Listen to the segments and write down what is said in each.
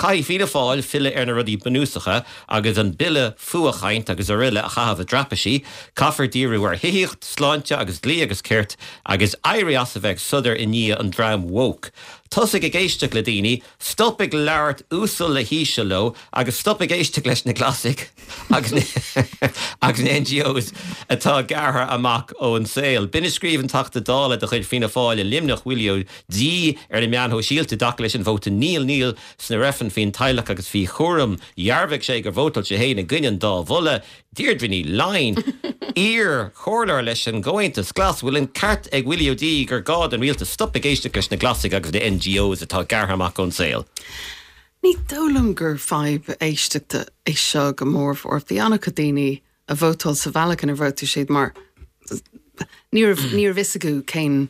cai fíle fáil fille ar na rudí banúsacha agus an bille fuachaint agus a riile a chahabh a drapasí, caffar díú ar híocht, sláinte agus lí agus ceirt agus éirí as a bheith sudar in ní an drám woke. Tosig a géisteach le daoine, stoppig leart úsal le híise lo, agus stoppig géisteach leis na clasig, agus na NGOs atá gartha amach ó an saoil. Bine scríomhan tachta dála de chuid fina fáile limnach William dí ar na meanthó síalta dac leis an bhóta níl sna refan fin teilech agus fi chóram, jarveh sé gur bhótal sé héna gainean dá bhulla, Deirdre Line, ear chorlar leis an gointas glas bhfuil an cart ag William D gur gád an rialta stoppig géisteach leis na clasig agus na NGOs atá gartha amach ón saoil. Ní dólam gur fáib éisteachta é seo go mór for bhí anna daoine a bhótáil sa bhealach a bhóta siad mar níor visagú cén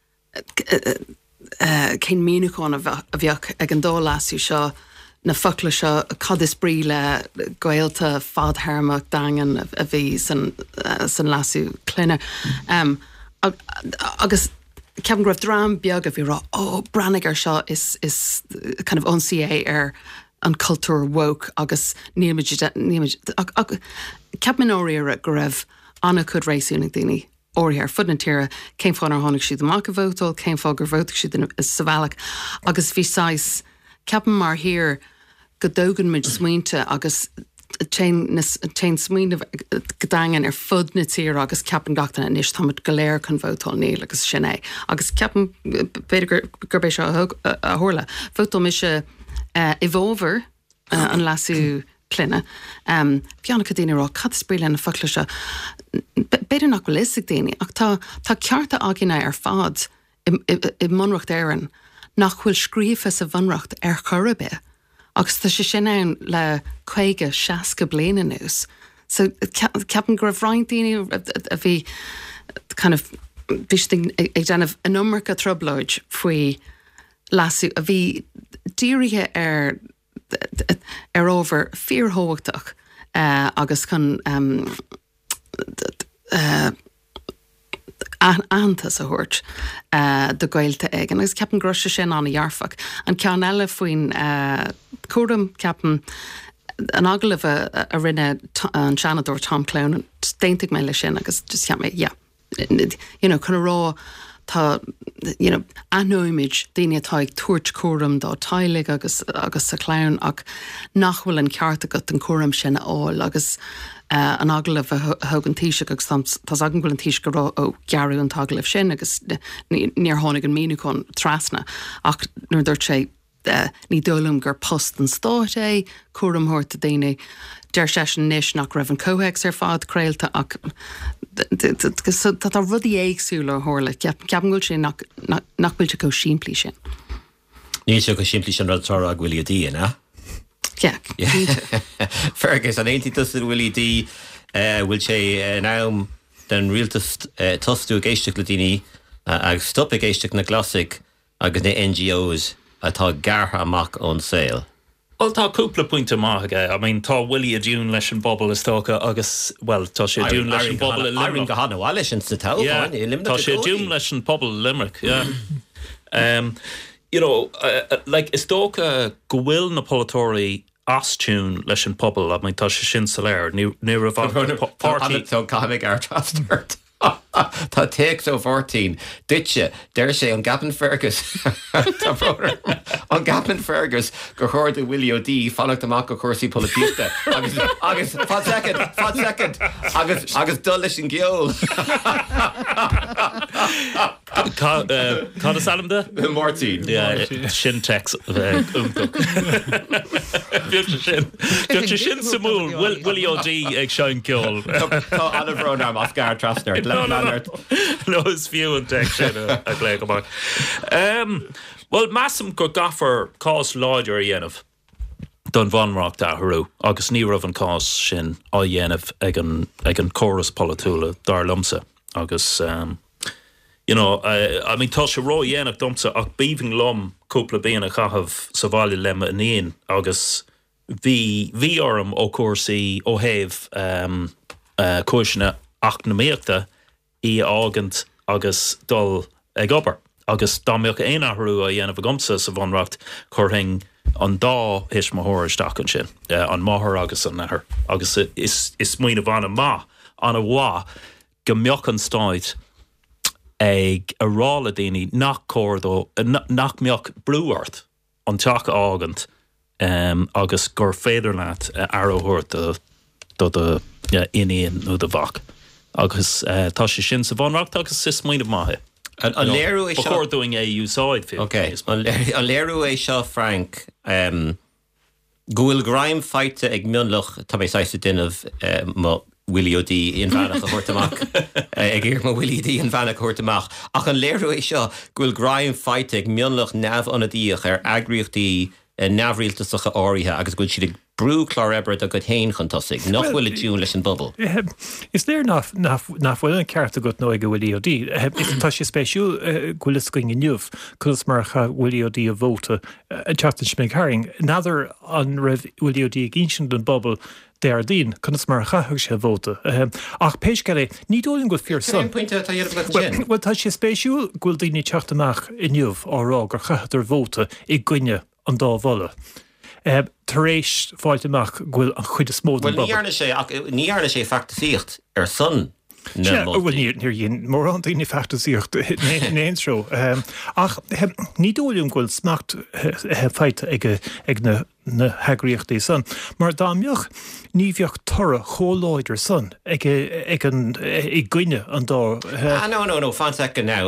míúcháin a bheoch ag an dó lasú seo na focail seo cad is brí le gaolta fadtharmach dagan a bhí san lasú cluine. Agus ceapan go raibh drám beag a bhí rá, Brannigar seo is kind of ONCA ar an cultúr woke agus ceapan óirí go raibh anna chud rééisúnig daoine óirí ar fud na tíre, céim fáin ar tháinig siad amach a bhótáil, céim fá gur bhótaigh siad is sa bhealach, agus bhí sáis ceapan mar hir go dógan muid smaointe agus chain smaointe godangan ar fud na tíre agus ceapan gachtainna níos táid go léir chun bhótáil níl agus sin é. Agus ceapan beidir gur béis seo a thorla. Bhótáil mi se i bhóver an lasú cluine. Bheanna daoine rá cad is brí le na focail seo. Beidir nach bhfuil isig daoine, ach tá cearta ágina ar fad i mionreacht éireann nach bhfuil scríomfa sa bhanreacht ar chorabé. Agus tá sé sin ann le 50-60 bliana nús. So ceapan gur bhráin daoine a bhí kind of bhí ag déanamh an numracha trobloid faoi lasú a bhí dírithe ar over fíorthóhachtach agus chun antas a thuirt do gailta ag. Agus ceapan groise sin anna dhearfach. An cean eile faoin cuaram ceapan an agalah a rinne an seanadúir Tom Clown déinteigh mé le sin agus just ceap mé, chun rá tá anóimiid daoine atá ag tuairt cuaram dá tailig agus sa Clown ach nach bhfuil an cearta go an cuaram sin áil agus an agalah a thugann tíise agus tá agan bhfuil an tíise go rá ó gearú an tagalah sin agus níor tháinig an míúcháin trasna ach nuair dúirt sé ní dólam gur post an stáit é cuaram thuirta daoine deir sé sin níos nach raibh an cóhex ar fad creaalta ach tá rudí éagsúla thorla ceapan gúil sin nach bhfuilte go siimplí sin. Ní seo go siimplí sin rudtá a Willie D, na? Fergus an aontaí Willie D bhfuil sé nám den rialtas tostú géisteach le daoine agus stoppig géisteach na clasig agus na NGOs atá gartha amach ón saoil. Well, tá cúpla pointe maithe. I mean, tá Willie a dún leis an bobal is tócha agus, well, tá sé dún leis an bobal in Limerick. Go hána bháile sin sa táil, tá sé dún leis an bobal in Limerick, like, is tócha go bhfuil na polytóirí astún leis an pobal, I mean, tá sé sin sa léir, ní ra bhá party. Tá caimig ar trastart. Tá takes ó 14 ditse deir sé an Gavin Fergus an Gavin Fergus gur chuirde Willie D fannacht amach go chuirsaí políochta agus fad second agus dul leis an geol Cad is Adam de? Martin sin text Bíolte sin samúl Willie D ag seán geol Tá anna bhrón am Oscar Trasner No, it's few and text a glad go back. Well, massam go gaffer cause láidir dhéanamh don bhanreacht a thurú agus ní raibh an cás sin á dhéanamh ag an chorus politúla dar lumsa agus I mean tá sé rá dhéanamh domsa ach bíbhing lom cúpla bíana a chahabh sa bhaile lemma iníon agus bhí orm ó cuasaí ó thaobh cúisina ach na méachta í ágant agus dul ag obair agus dámbeoch éanahrú a dhéanamh gomsa sa bhanreacht churthing an dá his mahor stakan sin an mahor agus an nahar agus is muoine bhana má an a bhá go meoch an stáid ag a rála daoine nach córdó nach meoch brúart an teach ágant agus gur féidir leat arróthirt do iníon nó do bhach agus tá sé sin sa bhanracht agus is muoine maithe. An léirú é seo doing a úsáid fi. Okay, an léirú é seo Frank gúil graim feite ag mionlach tá mé saiste duineh má Willie O'D in bhanach a chuirtamach ag ír má Willie O'D in bhanach chuirtamach ach an léirú é seo gúil graim feite ag mionlach neamh an a díoch neamhríochtaí neamhríaltasacha áirithe agus gúil siad brú chlár-ebre a go héin chuntasig nach bhfuil dún leis an bubble. Is there nach bhfuil an ceart a go nó go Willie O'D. Tá sé spéisiú gúil scoing inniuh chus marcha Willie O'D a bhóta a teachtain smig haring. Nadidir an raibh Willie O'D a gínsin den bubble déar dín chus mar chathg sé bhóta. Ach péis gare ní dólann go fear son. Well tá sé spéisiú gúil daoine teachtamach inniuh árá gur chaidir bhóta i gcuine an dá bhla. Taréis fáilteach ghfuil an chuid is smód an bubble. Níarna sé factasíocht son. Bhfuil níor dhéon mór an daoine factasíocht néonsró. Ach ní dólamm ghfuil smacht feite ag na heagríochtaí son. Mar dámbeoch ní bheoh tora chóláidir son ag gcuine an dá. No, fan second now.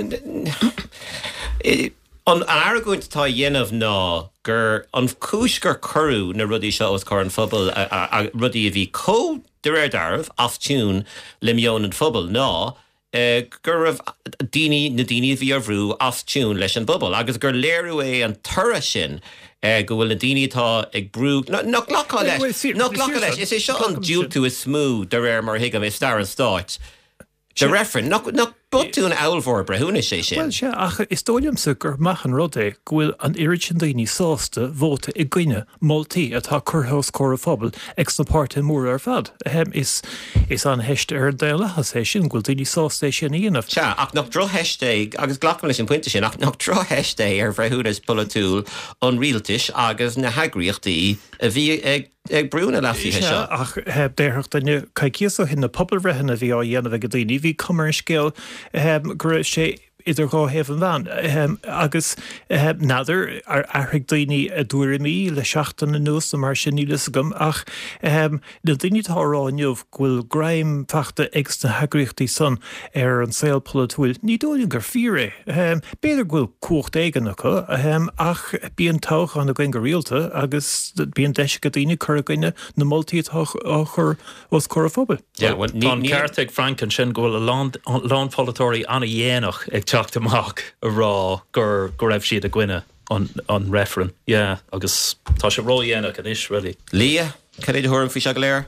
An aragúint tá dhéanamh ná gur an cúis gur curú na rudí seo os an phobal a rudí a bhí có de réir darmh aftún le mion an phobal ná gur raibh na daoine bhí arhrú aftún leis an bubble agus gur léirú é an tura sin go bhfuil na daoine tá ag brú nach ghlachá leis is é seo an dúil tú is smú de réir mar hiigam is star an stáit. The referent, not butún eilmhór brethúna sé sin. Well, sé, ach is dóilimsa gur mechan rud é ghfuil an iritin daoine sásta bhóta i gcuine moltaí atá curthós córa phobal ag na páirte mór ar fad. Is an heiste ar dé lechas é sin ghfuil daoine sásta sin íanamh. Se, ach nach dro heiste agus ghlacham leis an puinte sin ach nach dro heiste ar bhrethúnas polatúil an rialtais agus na heagríochtaí a bhí ag brúna lasí seo. Ach déircht daine caiiciasa hin na pobl rehanna bhí á dhéanamh go daoine bhí cumar scéal gur sé idir gá heh an bhean. Agus nadidir ar airthig daoine a dúir mí le seachtain na nús mar sin nílas gom ach na daoine táráinneomh ghfuil graim feachta ex na heagríochtaí son ar an saoil polatúil. Ní dóilíonn gur fíre. Béidir ghfuil cuacht éigeannacha ach bíon toch an a gcuin go rialta agus bíon deise go daoine chur a gcuine na moltaí chur os córa phobal. Tá ceartaigh Frank an sin ghfuil a lán polatóirí anna dhéanach ag teacht amach a rá gur raibh siad a gcuine an referent. Yeah, agus tá sé rá dhéanach an is really. Lia, can I thuirm fi se léir?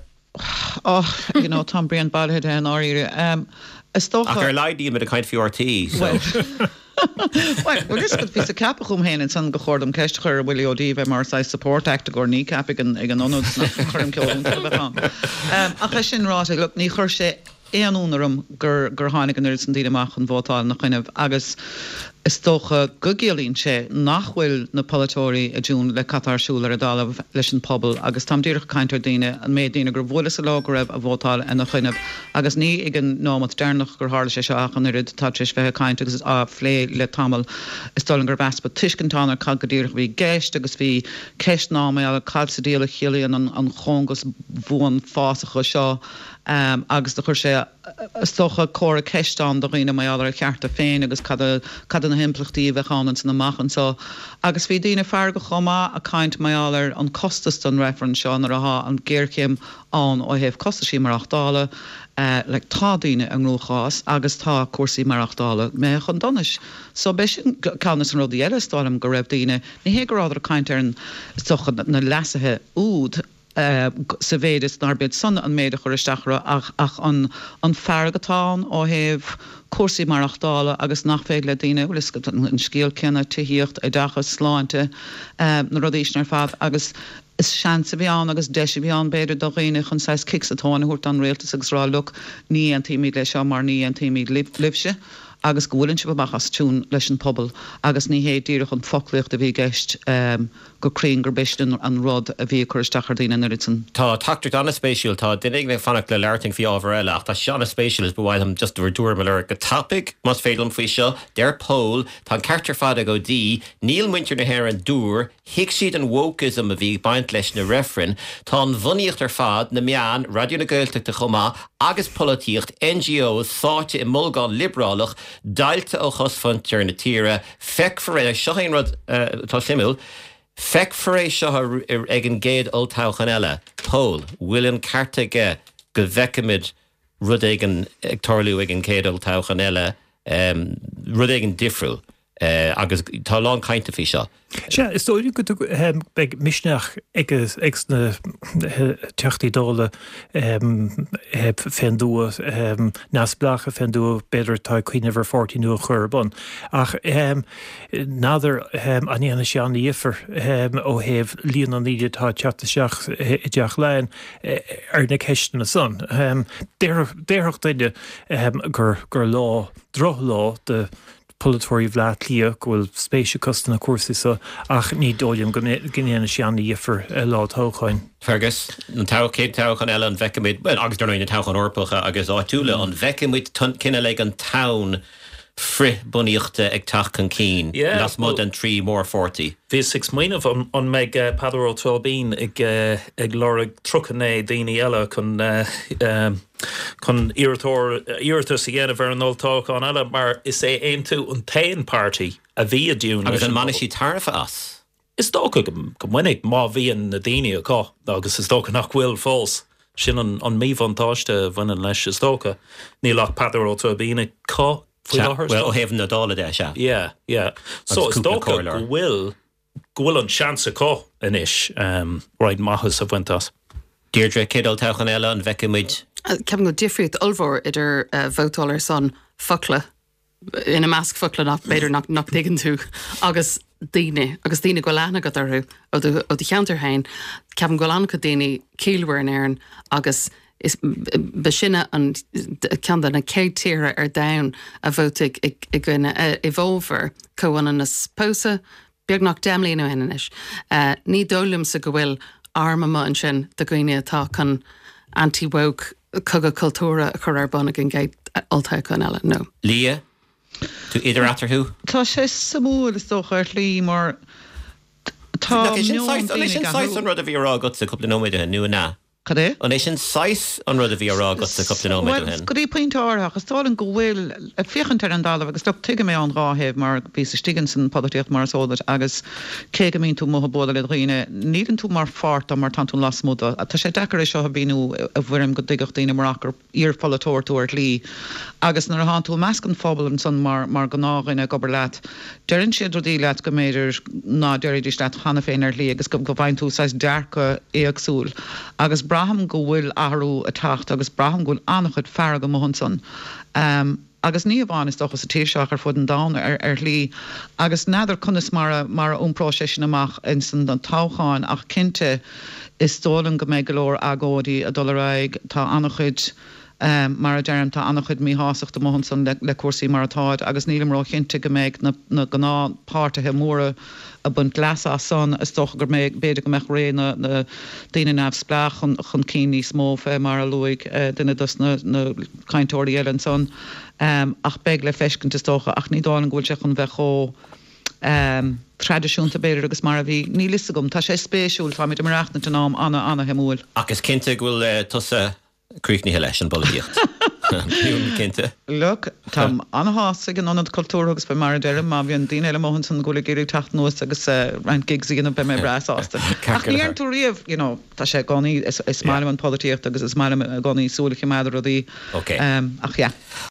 Tom Brian Balhead an áíre. Ach ar leidí me a kind fiú RT. Well, this could be a capachum hen in san gechordum kestcher Willie O'D ve mar sai support act or ní capig an onod chum killing. A sin rá look ní chur sé éanúnarum gur hánig an san díideach an bhótáil nach chuineh agus is tócha gogélín sé nachhfuil na polatóirí a dún le catarsúlar a dála leis an pobl agus tam dúrach caiintear daine an méid daine gur bhlas a lá go raibh a bhótáil a nach chuineh agus ní ag an nómat dénach gur hála sé seach an irid táis bheith caiint agus a phlé le tamil is stolan gur vespa tuiscintánar cad go dúrach bhí geist agus bhí ceist náma a calsa díala chialaíon an chongus bhuan fásacha seo agus de chur sé stocha córa ceistán do riine mai álar cheartta féin agus cad na himplachtaí bheitchanan san amachchan so agus bhí daoine fear go chomá a caint mai álar an costas don reference seo ar atha an ggéircéim an ó heh costa sí mar achtála le tá daoine an ngróchás agus tá cuasaí mar achtála me chun donis so beis canas an rudí eile stálam go raibh daoine ní hé gur áidir caint ar an stocha na leasathe úd sa bhéidir narbid son an méide choristeachra ach an fergatáin ó heh cuasaí mar achtála agus nachfeig le daine bhfuil isca an scéal cinna tuíocht a dachas sláinte na rudíisnar fad agus is seansa bhíán agus deise bhíán beidir do réine chun 6 kicks atáinna thuirt an réaltas agus rá look ní an tíimiid lei seo mar ní an tíimiid libse agus gohfuiln si bachas tún leis an pobl agus ní hé díirech an folíocht a bhí geist gorín gur beisten an rod a bhí chuirstachardíine nuritsan. Tá tactic anna spéisiúil tá dunig na fannach le leirting fi ábhar eile ach tá seanna spéisiúil is bhhailm just dúir dúir meir go topic mas félam faoi seo déir pól tá ceartar fada go dí níl muintir na hair an dúr hiic siad an wokeism a bhí baint leis na refrin tá an bhunaíocht ar fad na meán radio na Gaeltachta chomá agus políocht NGOs sáte i mulgáin liberálach dailte ó chosfantir na tíre feic for éile seochain rud tá simúil feic for é seo ag an géad oltáchan eile pól bhfuiln cartaige go bhecimid rud ag an agtarliú ag an céad oltáchan eile rud ag an difriúil agus tá lán cainte fi seo. Ja, is dóidir go beag misneach ag na teachtaí dála fendú nasblacha fendú beidir tá cuioine bhar 40 nua churbun. Ach nádar aníana seán ífar ó héh líon an íide tá teachta seach i deach lein ar na ceistan na son. Déireach duine gur lá, droch lá de Polatóí bhleat lia gohfuil spéisiú costan na cuasa so ach ní dóilm gnéana seanna ífar lá tóchain. Fergus, an céad táchan eile an bhecimid, well, agus darnaí na táchan orpacha agus áitiúla an bhecimid cinenne le an tán fri buníochta ag tachan cín. Las mud an 3 mór 40. Bhí 6 mhuiineh an meid Padaró 12 ag lorag truchané daoine eile chun iirtas a dhéanamh ar an oltáchan eile mar is é aon tú an tain party a bhí a dún. Agus an manisí tarfa as. Is dócha go mhuinig má bhíon na daoine aá agus is dócha nach bhfuil fós. Sin an míomhantáiste bhaine leis is dócha. Ní lech Padaró 12 cá well, ó hefn na dála de se. Yeah. So is dócha gohfuil an seansa có inis ráid maithas a bhaintas. Deirdre cédal táchan eile an bhecimid. Ceapan go difriúd olmhór idir bhótáir son focla ina measc focla nach beidir nach digan tú agus daine go lena go arthú ó de cheantar hain ceapan go lena go daine cílhar an éireann agus is besinne an ceanna na céad tíre ar dain a bhótaigh i gine evolver cohan na spósa beag nach demlíon ó henis. Ní dólam sa go bhfuil armama an sin de gine atá chun anti-woke cogad cultúra a chur ar bonna an géad oltáchan eile nó. Lia, tú idir atarthú? Tá sé samúil is dócha ar lí mar tá sin 6 an rud a bhí rá go sa cúpla nóméide nu ná. Cadé? An é sin 6 an rud a bhí rá go sa cúpla nóméide hen. Go dí pointárach, is tálan go bhfuil a fiochantar an dálah agus stop tuige mé an ráhéh mar bí sa stigan san podatíocht mar sódat agus céige mín tú motha bóda le dhíine nídan tú mar fart a mar tanú lasmúda a tá sé decar é seo a bíú a bhfuirm go digacht daine marachar ír polatóirtúir lí agus nar a há tú meascan fphobal an son mar go nághine gobar leat. Deirinn siad rodí leat go méidir ná deiridís leat chana féin ar lí agus go bhain tú sais dearcha éagsúil agus braham go bhfuil ahrú a tacht agus braham goil annachchud fear go mohanson. Agus ní bháin is dochas a tíirseach ar fud an dáin ar lí agus neidir chunas mar únpráisisin amach in san an tácháin ach cinnte is tólan go méid golóir agódaí a dulraig tá annachchud mar a dearm tá annachchud mí hásaach do mohanson le cuasaí mar atáid agus nílam rá cinnte go méid na gná páirtathe móra a bunt glasa son is toch gur méid beidir go meach ré na daine nefh splach chun cíní smó fé mar a luig duine dus na caiintóirí eile an son ach beg le feiscint is tócha ach ní dáin ghfuil se chun bheith tradiisiúnta beidir agus mar a bhí ní lisagum tá sé spéisiúil tá mid marachna an nám anna hemúil. Agus cinnte ghfuil tusa críicnithe leis an bolíocht. Cinnte. Look, tam anhas ag an anad cultúragus be mar deire má bhíon daine eile mohann san gola géirí tacht nuas agus rein gigs íana be mé brasásta. Ach ní tú riamh, tá sé gáí is máile an políocht agus is máile gáí súlacha meidir rodí. Okay. Ach ja.